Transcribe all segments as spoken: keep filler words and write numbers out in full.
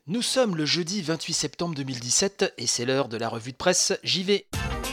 Nous sommes le jeudi vingt-huit septembre deux mille dix-sept et c'est l'heure de la revue de presse J V.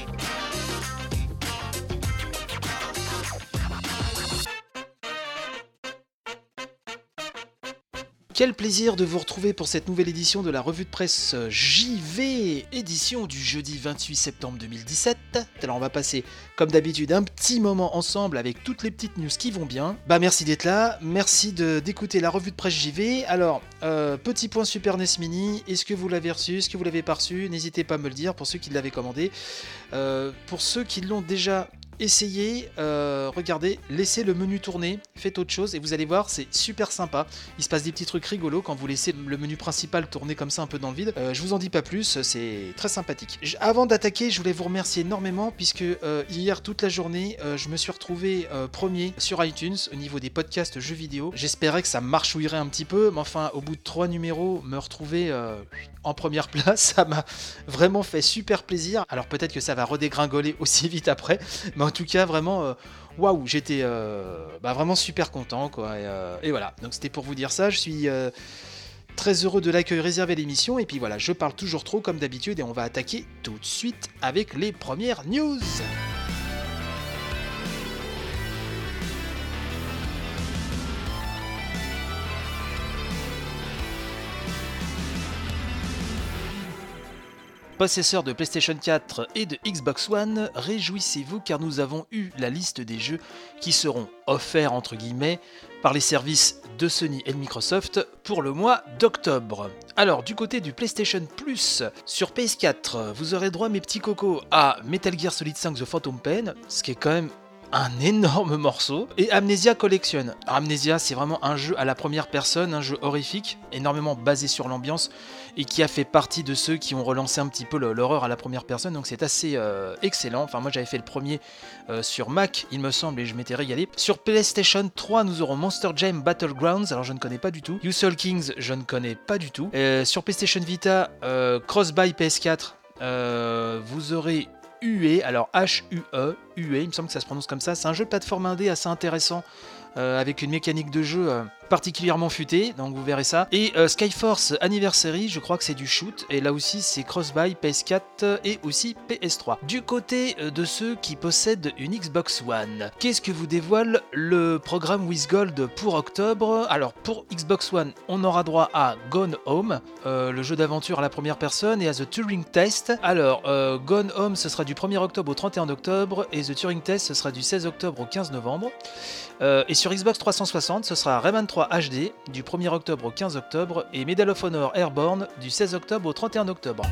Quel plaisir de vous retrouver pour cette nouvelle édition de la revue de presse J V, édition du jeudi vingt-huit septembre deux mille dix-sept. Alors on va passer comme d'habitude un petit moment ensemble avec toutes les petites news qui vont bien. Bah merci d'être là, merci de, d'écouter la revue de presse J V. Alors, euh, petit point Super N E S Mini, est-ce que vous l'avez reçu, est-ce que vous l'avez pas reçu? N'hésitez pas à me le dire pour ceux qui l'avaient commandé. Euh, pour ceux qui l'ont déjà essayez, euh, regardez, laissez le menu tourner, faites autre chose et vous allez voir, c'est super sympa. Il se passe des petits trucs rigolos quand vous laissez le menu principal tourner comme ça un peu dans le vide. Euh, je vous en dis pas plus, c'est très sympathique. J- Avant d'attaquer, je voulais vous remercier énormément puisque euh, hier toute la journée, euh, je me suis retrouvé euh, premier sur iTunes au niveau des podcasts jeux vidéo. J'espérais que ça marchouillerait un petit peu, mais enfin, au bout de trois numéros, me retrouver euh, en première place, ça m'a vraiment fait super plaisir. Alors peut-être que ça va redégringoler aussi vite après, mais en tout cas, vraiment, euh, waouh, j'étais euh, bah, vraiment super content, quoi. Et, euh, et voilà, donc c'était pour vous dire ça. Je suis euh, très heureux de l'accueil réservé à l'émission. Et puis voilà, je parle toujours trop comme d'habitude et on va attaquer tout de suite avec les premières news. Possesseurs de PlayStation quatre et de Xbox One, réjouissez-vous car nous avons eu la liste des jeux qui seront offerts entre guillemets par les services de Sony et de Microsoft pour le mois d'octobre. Alors du côté du PlayStation Plus, sur P S quatre, vous aurez droit mes petits cocos à Metal Gear Solid cinq The Phantom Pain, ce qui est quand même un énorme morceau, et Amnesia Collection. Alors, Amnesia, c'est vraiment un jeu à la première personne, un jeu horrifique, énormément basé sur l'ambiance, et qui a fait partie de ceux qui ont relancé un petit peu l'horreur à la première personne, donc c'est assez euh, excellent. Enfin, moi j'avais fait le premier euh, sur Mac, il me semble, et je m'étais régalé. Sur PlayStation trois, nous aurons Monster Jam Battlegrounds, alors je ne connais pas du tout. You Soul Kings, je ne connais pas du tout. Euh, sur PlayStation Vita, euh, Cross-Buy P S quatre, euh, vous aurez U E, alors H U E, U E, il me semble que ça se prononce comme ça. C'est un jeu de plateforme indé assez intéressant, euh, avec une mécanique de jeu euh, particulièrement futée, donc vous verrez ça. Et euh, Skyforce Anniversary, je crois que c'est du shoot, et là aussi c'est cross-buy P S quatre et aussi P S trois. Du côté euh, de ceux qui possèdent une Xbox One, qu'est-ce que vous dévoile le programme With Gold pour octobre? Alors pour Xbox One, on aura droit à Gone Home, euh, le jeu d'aventure à la première personne, et à The Turing Test. Alors euh, Gone Home, ce sera du premier octobre au trente et un octobre, et The Turing Test, ce sera du seize octobre au quinze novembre. Euh, et sur Xbox trois cent soixante, ce sera Rayman trois H D du premier octobre au quinze octobre et Medal of Honor Airborne du seize octobre au trente et un octobre.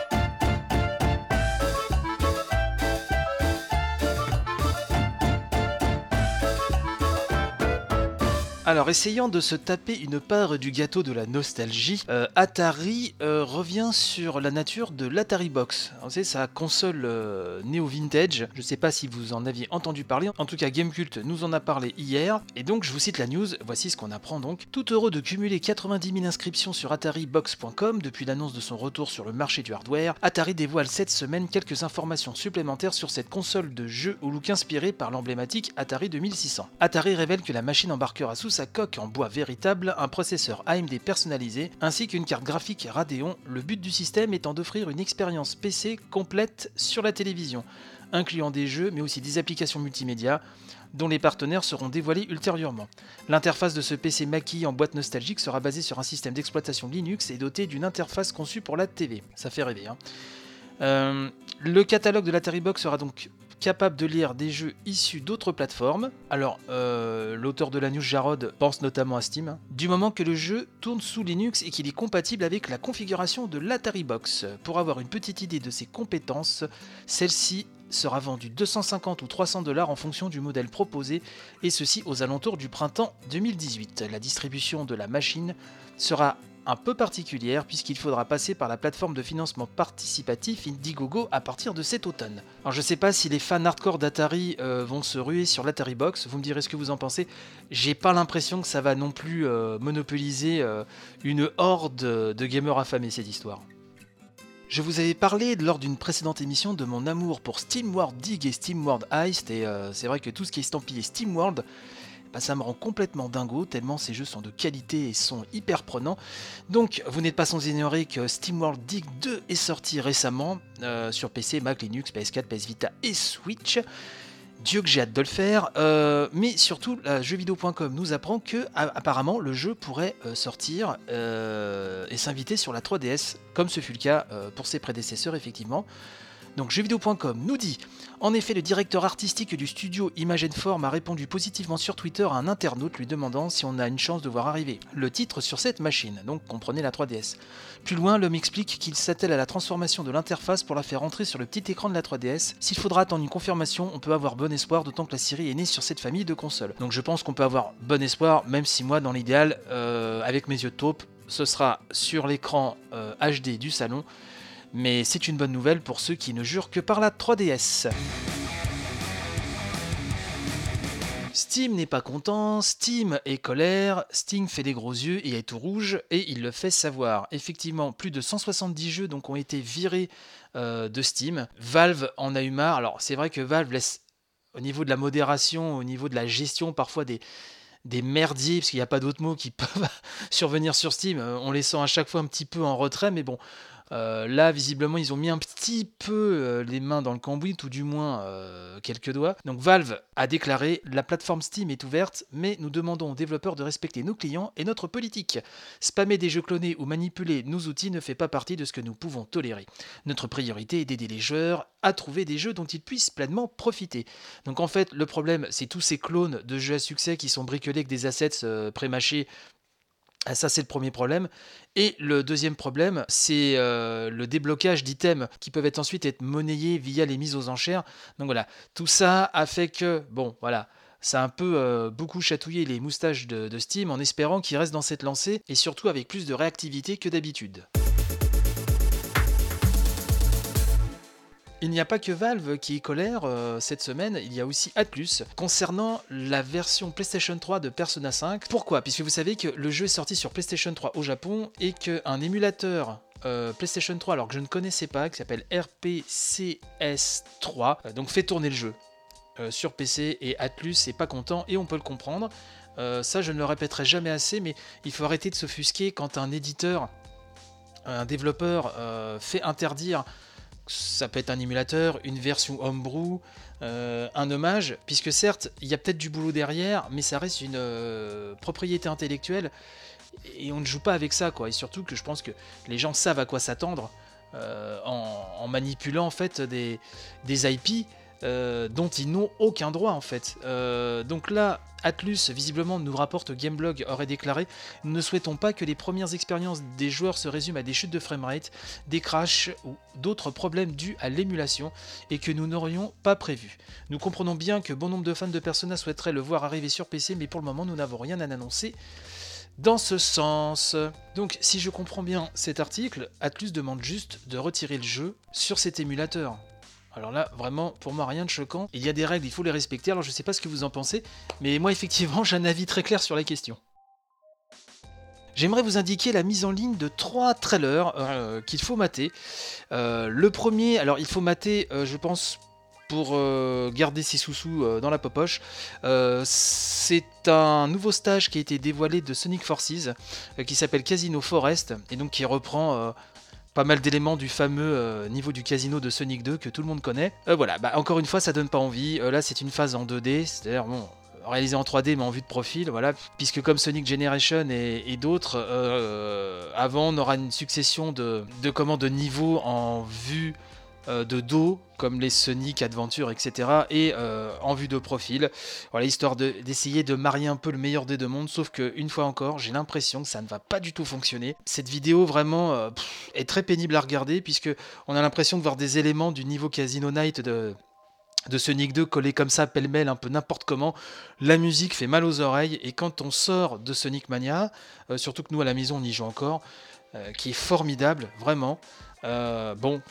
Alors, essayant de se taper une part du gâteau de la nostalgie, euh, Atari euh, revient sur la nature de l'Atari Box. Alors, c'est sa console euh, néo-vintage. Je ne sais pas si vous en aviez entendu parler. En tout cas, Gamecult nous en a parlé hier. Et donc, je vous cite la news. Voici ce qu'on apprend donc. Tout heureux de cumuler quatre-vingt-dix mille inscriptions sur Atari Box point com depuis l'annonce de son retour sur le marché du hardware, Atari dévoile cette semaine quelques informations supplémentaires sur cette console de jeu au look inspiré par l'emblématique Atari deux mille six cents. Atari révèle que la machine embarquera sous sa coque en bois véritable un processeur A M D personnalisé ainsi qu'une carte graphique Radeon, le but du système étant d'offrir une expérience P C complète sur la télévision, incluant des jeux mais aussi des applications multimédia dont les partenaires seront dévoilés ultérieurement. L'interface de ce P C maquillé en boîte nostalgique sera basée sur un système d'exploitation Linux et doté d'une interface conçue pour la T V. Ça fait rêver, hein. Euh, le catalogue de l'Atari Box sera donc capable de lire des jeux issus d'autres plateformes. Alors, euh, l'auteur de la news Jarod pense notamment à Steam, hein, du moment que le jeu tourne sous Linux et qu'il est compatible avec la configuration de l'Atari Box. Pour avoir une petite idée de ses compétences, celle-ci sera vendue deux cent cinquante ou trois cents dollars en fonction du modèle proposé, et ceci aux alentours du printemps deux mille dix-huit. La distribution de la machine sera un peu particulière puisqu'il faudra passer par la plateforme de financement participatif Indiegogo à partir de cet automne. Alors je sais pas si les fans hardcore d'Atari euh, vont se ruer sur l'Atari Box, vous me direz ce que vous en pensez. J'ai pas l'impression que ça va non plus euh, monopoliser euh, une horde de gamers affamés cette histoire. Je vous avais parlé lors d'une précédente émission de mon amour pour SteamWorld Dig et SteamWorld Heist, et euh, c'est vrai que tout ce qui est estampillé SteamWorld bah, ça me rend complètement dingo, tellement ces jeux sont de qualité et sont hyper prenants. Donc vous n'êtes pas sans ignorer que SteamWorld Dig deux est sorti récemment euh, sur P C, Mac, Linux, P S quatre, P S Vita et Switch. Dieu que j'ai hâte de le faire, euh, mais surtout, la jeuxvideo point com nous apprend que a- apparemment le jeu pourrait euh, sortir euh, et s'inviter sur la trois D S, comme ce fut le cas euh, pour ses prédécesseurs effectivement. Donc jeuxvideo point com nous dit « En effet, le directeur artistique du studio Image Form a répondu positivement sur Twitter à un internaute lui demandant si on a une chance de voir arriver le titre sur cette machine, donc comprenez la trois D S. Plus loin, l'homme explique qu'il s'attelle à la transformation de l'interface pour la faire entrer sur le petit écran de la trois D S. S'il faudra attendre une confirmation, on peut avoir bon espoir, d'autant que la série est née sur cette famille de consoles. Donc je pense qu'on peut avoir bon espoir, même si moi, dans l'idéal, euh, avec mes yeux de taupe, ce sera sur l'écran euh, H D du salon. Mais c'est une bonne nouvelle pour ceux qui ne jurent que par la trois D S. Steam n'est pas content, Steam est colère, Sting fait des gros yeux et est tout rouge, et il le fait savoir. Effectivement, plus de cent soixante-dix jeux donc, ont été virés euh, de Steam. Valve en a eu marre. Alors c'est vrai que Valve laisse, au niveau de la modération, au niveau de la gestion, parfois des... des merdiers, parce qu'il n'y a pas d'autres mots qui peuvent survenir sur Steam. On les sent à chaque fois un petit peu en retrait, mais bon, euh, là, visiblement, ils ont mis un petit peu euh, les mains dans le cambouis, tout du moins euh, quelques doigts. Donc Valve a déclaré « La plateforme Steam est ouverte, mais nous demandons aux développeurs de respecter nos clients et notre politique. Spammer des jeux clonés ou manipuler nos outils ne fait pas partie de ce que nous pouvons tolérer. Notre priorité est d'aider les joueurs à trouver des jeux dont ils puissent pleinement profiter. » Donc en fait, le problème, c'est tous ces clones de jeux à succès qui sont bricolés avec des assets euh, pré-mâchés. Ah, ça, c'est le premier problème. Et le deuxième problème, c'est euh, le déblocage d'items qui peuvent être ensuite être monnayés via les mises aux enchères. Donc voilà, tout ça a fait que, bon, voilà, ça a un peu euh, beaucoup chatouillé les moustaches de, de Steam en espérant qu'il reste dans cette lancée et surtout avec plus de réactivité que d'habitude. Il n'y a pas que Valve qui est colère euh, cette semaine, il y a aussi Atlus concernant la version PlayStation trois de Persona cinq. Pourquoi ? Puisque vous savez que le jeu est sorti sur PlayStation trois au Japon et qu'un émulateur euh, PlayStation trois, alors que je ne connaissais pas, qui s'appelle R P C S trois, euh, donc fait tourner le jeu euh, sur P C, et Atlus n'est pas content et on peut le comprendre. Euh, ça, je ne le répéterai jamais assez, mais il faut arrêter de s'offusquer quand un éditeur, un développeur euh, fait interdire. Ça peut être un émulateur, une version homebrew, euh, un hommage, puisque certes, il y a peut-être du boulot derrière, mais ça reste une euh, propriété intellectuelle, et on ne joue pas avec ça, quoi. Et surtout que je pense que les gens savent à quoi s'attendre euh, en, en manipulant en fait des, des I P euh, dont ils n'ont aucun droit en fait. Euh, donc là, Atlus visiblement nous rapporte, Gameblog aurait déclaré « Nous ne souhaitons pas que les premières expériences des joueurs se résument à des chutes de framerate, des crashs ou d'autres problèmes dus à l'émulation et que nous n'aurions pas prévu. Nous comprenons bien que bon nombre de fans de Persona souhaiteraient le voir arriver sur P C, mais pour le moment nous n'avons rien à annoncer dans ce sens. » Donc si je comprends bien cet article, Atlus demande juste de retirer le jeu sur cet émulateur. Alors là, vraiment, pour moi, rien de choquant. Il y a des règles, il faut les respecter. Alors je sais pas ce que vous en pensez, mais moi, effectivement, j'ai un avis très clair sur la question. J'aimerais vous indiquer la mise en ligne de trois trailers euh, qu'il faut mater. Euh, le premier, alors il faut mater, euh, je pense, pour euh, garder ses sous-sous euh, dans la popoche. Euh, c'est un nouveau stage qui a été dévoilé de Sonic Forces, euh, qui s'appelle Casino Forest, et donc qui reprend... Euh, pas mal d'éléments du fameux euh, niveau du casino de Sonic deux que tout le monde connaît. Euh, voilà, bah, encore une fois, ça donne pas envie. Euh, là, c'est une phase en deux D, c'est-à-dire bon, réalisé en trois D mais en vue de profil, voilà. Puisque comme Sonic Generation et, et d'autres, euh, avant, on aura une succession de, de, comment, de niveaux en vue euh, de dos, comme les Sonic Adventure, et cetera, et euh, en vue de profil, voilà, histoire de, d'essayer de marier un peu le meilleur des deux mondes, sauf que une fois encore, j'ai l'impression que ça ne va pas du tout fonctionner. Cette vidéo vraiment euh, pff, est très pénible à regarder, puisque on a l'impression de voir des éléments du niveau Casino Night de, de Sonic deux collés comme ça, pêle-mêle, un peu n'importe comment. La musique fait mal aux oreilles, et quand on sort de Sonic Mania, euh, surtout que nous à la maison on y joue encore, euh, qui est formidable, vraiment. Euh, bon,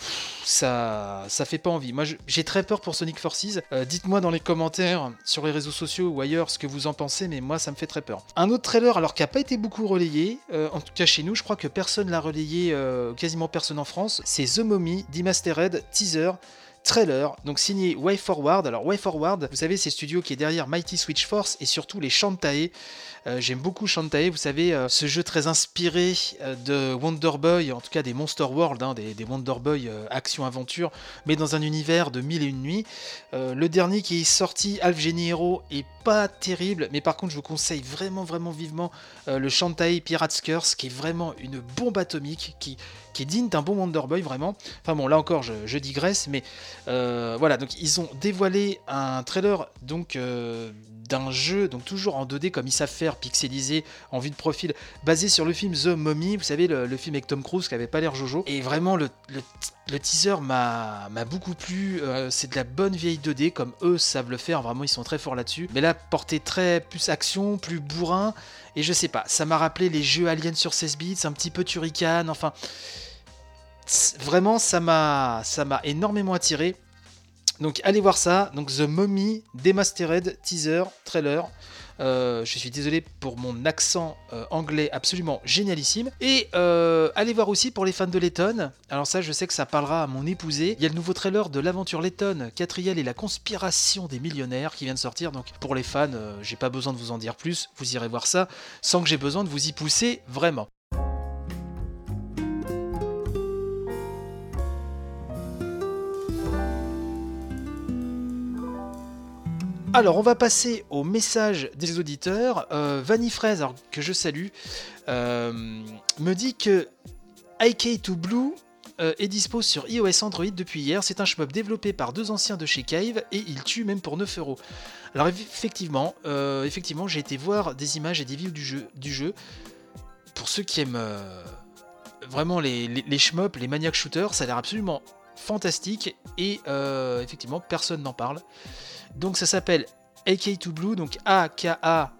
ça, ça fait pas envie. Moi, je, j'ai très peur pour Sonic Forces. Euh, dites-moi dans les commentaires, sur les réseaux sociaux ou ailleurs, ce que vous en pensez, mais moi, ça me fait très peur. Un autre trailer, alors qui a pas été beaucoup relayé, euh, en tout cas chez nous, je crois que personne l'a relayé, euh, quasiment personne en France, c'est The Mummy Demastered Teaser. trailer, donc signé WayForward. Alors WayForward, vous savez, c'est le studio qui est derrière Mighty Switch Force et surtout les Shantae. Euh, j'aime beaucoup Shantae, vous savez, euh, ce jeu très inspiré euh, de Wonder Boy, en tout cas des Monster World, hein, des, des Wonder Boy euh, action-aventure, mais dans un univers de mille et une nuits. Euh, le dernier qui est sorti, Half Genie Hero, est pas terrible, mais par contre je vous conseille vraiment vraiment vivement euh, le Shantae Pirate's Curse, qui est vraiment une bombe atomique, qui, qui est digne d'un bon Wonder Boy, vraiment. Enfin bon, là encore je, je digresse, mais euh, voilà, donc ils ont dévoilé un trailer donc euh, d'un jeu, donc toujours en deux D comme ils savent faire, pixelisé, en vue de profil, basé sur le film The Mummy, vous savez, le, le film avec Tom Cruise qui avait pas l'air jojo. Et vraiment, le, le, le teaser m'a, m'a beaucoup plu. Euh, c'est de la bonne vieille deux D, comme eux savent le faire, vraiment, ils sont très forts là-dessus. Mais là, porté très plus action, plus bourrin, et je sais pas, ça m'a rappelé les jeux Alien sur seize bits, un petit peu Turrican, enfin... Vraiment, ça m'a, ça m'a énormément attiré. Donc allez voir ça, donc The Mummy Demastered teaser, trailer. Euh, je suis désolé pour mon accent euh, anglais absolument génialissime. Et euh, allez voir aussi pour les fans de Letton. Alors ça, je sais que ça parlera à mon épousée. Il y a le nouveau trailer de l'aventure Letton, Catriel et la conspiration des millionnaires qui vient de sortir. Donc pour les fans, euh, j'ai pas besoin de vous en dire plus. Vous irez voir ça sans que j'ai besoin de vous y pousser vraiment. Alors, on va passer au message des auditeurs. Euh, Vanifraise, alors, que je salue, euh, me dit que I K deux Blue euh, est dispo sur iOS Android depuis hier. C'est un shmup développé par deux anciens de chez Cave et il tue même pour neuf euros. Alors, effectivement, euh, effectivement, j'ai été voir des images et des views du jeu. Du jeu. Pour ceux qui aiment euh, vraiment les, les, les shmups, les maniac shooters, ça a l'air absolument fantastique et euh, effectivement, personne n'en parle. Donc ça s'appelle A K deux Blue, donc A K A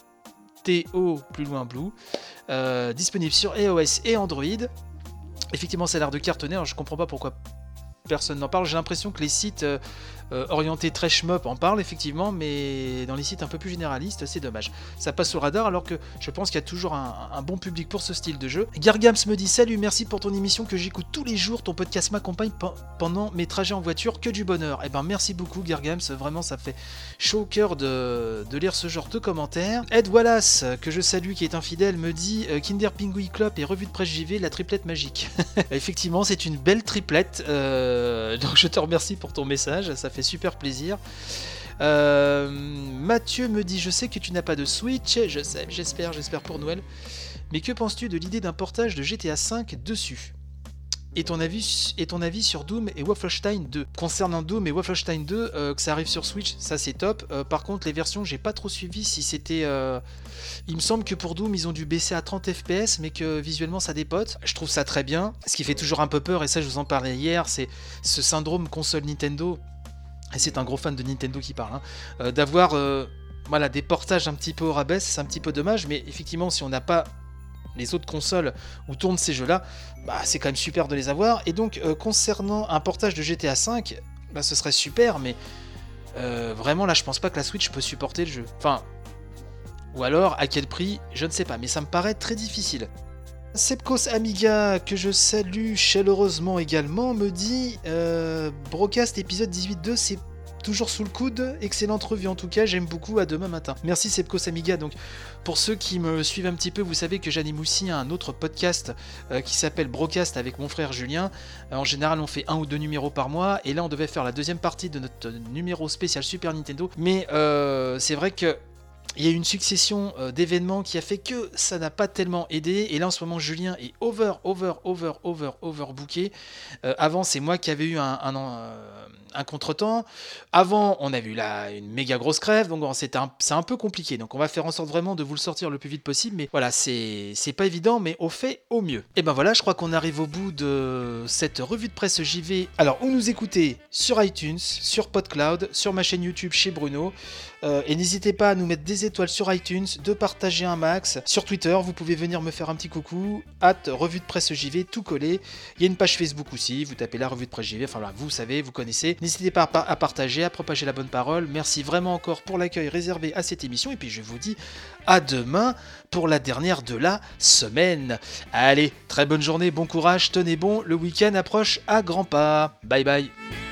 T O plus loin Blue, euh, disponible sur iOS et Android. Effectivement, ça a l'air de cartonner, alors je comprends pas pourquoi personne n'en parle. J'ai l'impression que les sites euh, euh, orientés très shmup en parlent effectivement, mais dans les sites un peu plus généralistes, c'est dommage. Ça passe au radar alors que je pense qu'il y a toujours un, un bon public pour ce style de jeu. Gargams me dit salut, merci pour ton émission que j'écoute tous les jours. Ton podcast m'accompagne pe- pendant mes trajets en voiture, que du bonheur. Et ben merci beaucoup Gargams, vraiment ça fait chaud au cœur de, de lire ce genre de commentaires. Ed Wallace, que je salue, qui est un fidèle, me dit euh, Kinder Pingui Club et revue de presse J V, la triplette magique. Effectivement, c'est une belle triplette. Euh, donc je te remercie pour ton message, ça fait super plaisir. Euh, Mathieu me dit je sais que tu n'as pas de Switch, je sais, j'espère, j'espère pour Noël. Mais que penses-tu de l'idée d'un portage de G T A cinq dessus ? Et ton avis, et ton avis sur Doom et Wolfenstein deux. Concernant Doom et Wolfenstein deux, euh, que ça arrive sur Switch, ça c'est top. Euh, par contre, les versions, j'ai pas trop suivi si c'était... Euh... Il me semble que pour Doom, ils ont dû baisser à trente F P S, mais que visuellement, ça dépote. Je trouve ça très bien. Ce qui fait toujours un peu peur, et ça, je vous en parlais hier, c'est ce syndrome console Nintendo. Et c'est un gros fan de Nintendo qui parle. Hein, euh, d'avoir euh, voilà, des portages un petit peu au rabais, c'est un petit peu dommage, mais effectivement, si on n'a pas les autres consoles où tournent ces jeux-là, bah, c'est quand même super de les avoir. Et donc, euh, concernant un portage de G T A cinq, bah, ce serait super, mais euh, vraiment, là, je pense pas que la Switch peut supporter le jeu. Enfin, ou alors, à quel prix, je ne sais pas, mais ça me paraît très difficile. Sepkos Amiga, que je salue chaleureusement également, me dit euh, Brocast épisode dix-huit point deux, c'est toujours sous le coude, excellente revue en tout cas, j'aime beaucoup, à demain matin. Merci Sepkos Amiga. Donc pour ceux qui me suivent un petit peu, vous savez que j'anime aussi un autre podcast euh, qui s'appelle Brocast avec mon frère Julien. Euh, en général on fait un ou deux numéros par mois, et là on devait faire la deuxième partie de notre numéro spécial Super Nintendo, mais euh, c'est vrai que il y a eu une succession euh, d'événements qui a fait que ça n'a pas tellement aidé. Et là, en ce moment, Julien est over, over, over, over, over booké. Euh, avant, c'est moi qui avais eu un, un, un, un contretemps. Avant, on avait eu là une méga grosse crève. Donc, bon, c'est un, c'est un peu compliqué. Donc, on va faire en sorte vraiment de vous le sortir le plus vite possible. Mais voilà, c'est, c'est pas évident, mais on fait au mieux. Et ben voilà, je crois qu'on arrive au bout de cette revue de presse J V. Alors, où nous écouter sur iTunes, sur PodCloud, sur ma chaîne YouTube chez Bruno. Euh, et n'hésitez pas à nous mettre des étoiles sur iTunes, de partager un max. Sur Twitter, vous pouvez venir me faire un petit coucou, hâte revue de presse J V, tout collé. Il y a une page Facebook aussi, vous tapez la revue de presse J V, enfin là, vous savez, vous connaissez. N'hésitez pas à, à partager, à propager la bonne parole. Merci vraiment encore pour l'accueil réservé à cette émission. Et puis je vous dis à demain pour la dernière de la semaine. Allez, très bonne journée, bon courage, tenez bon, le week-end approche à grands pas. Bye bye.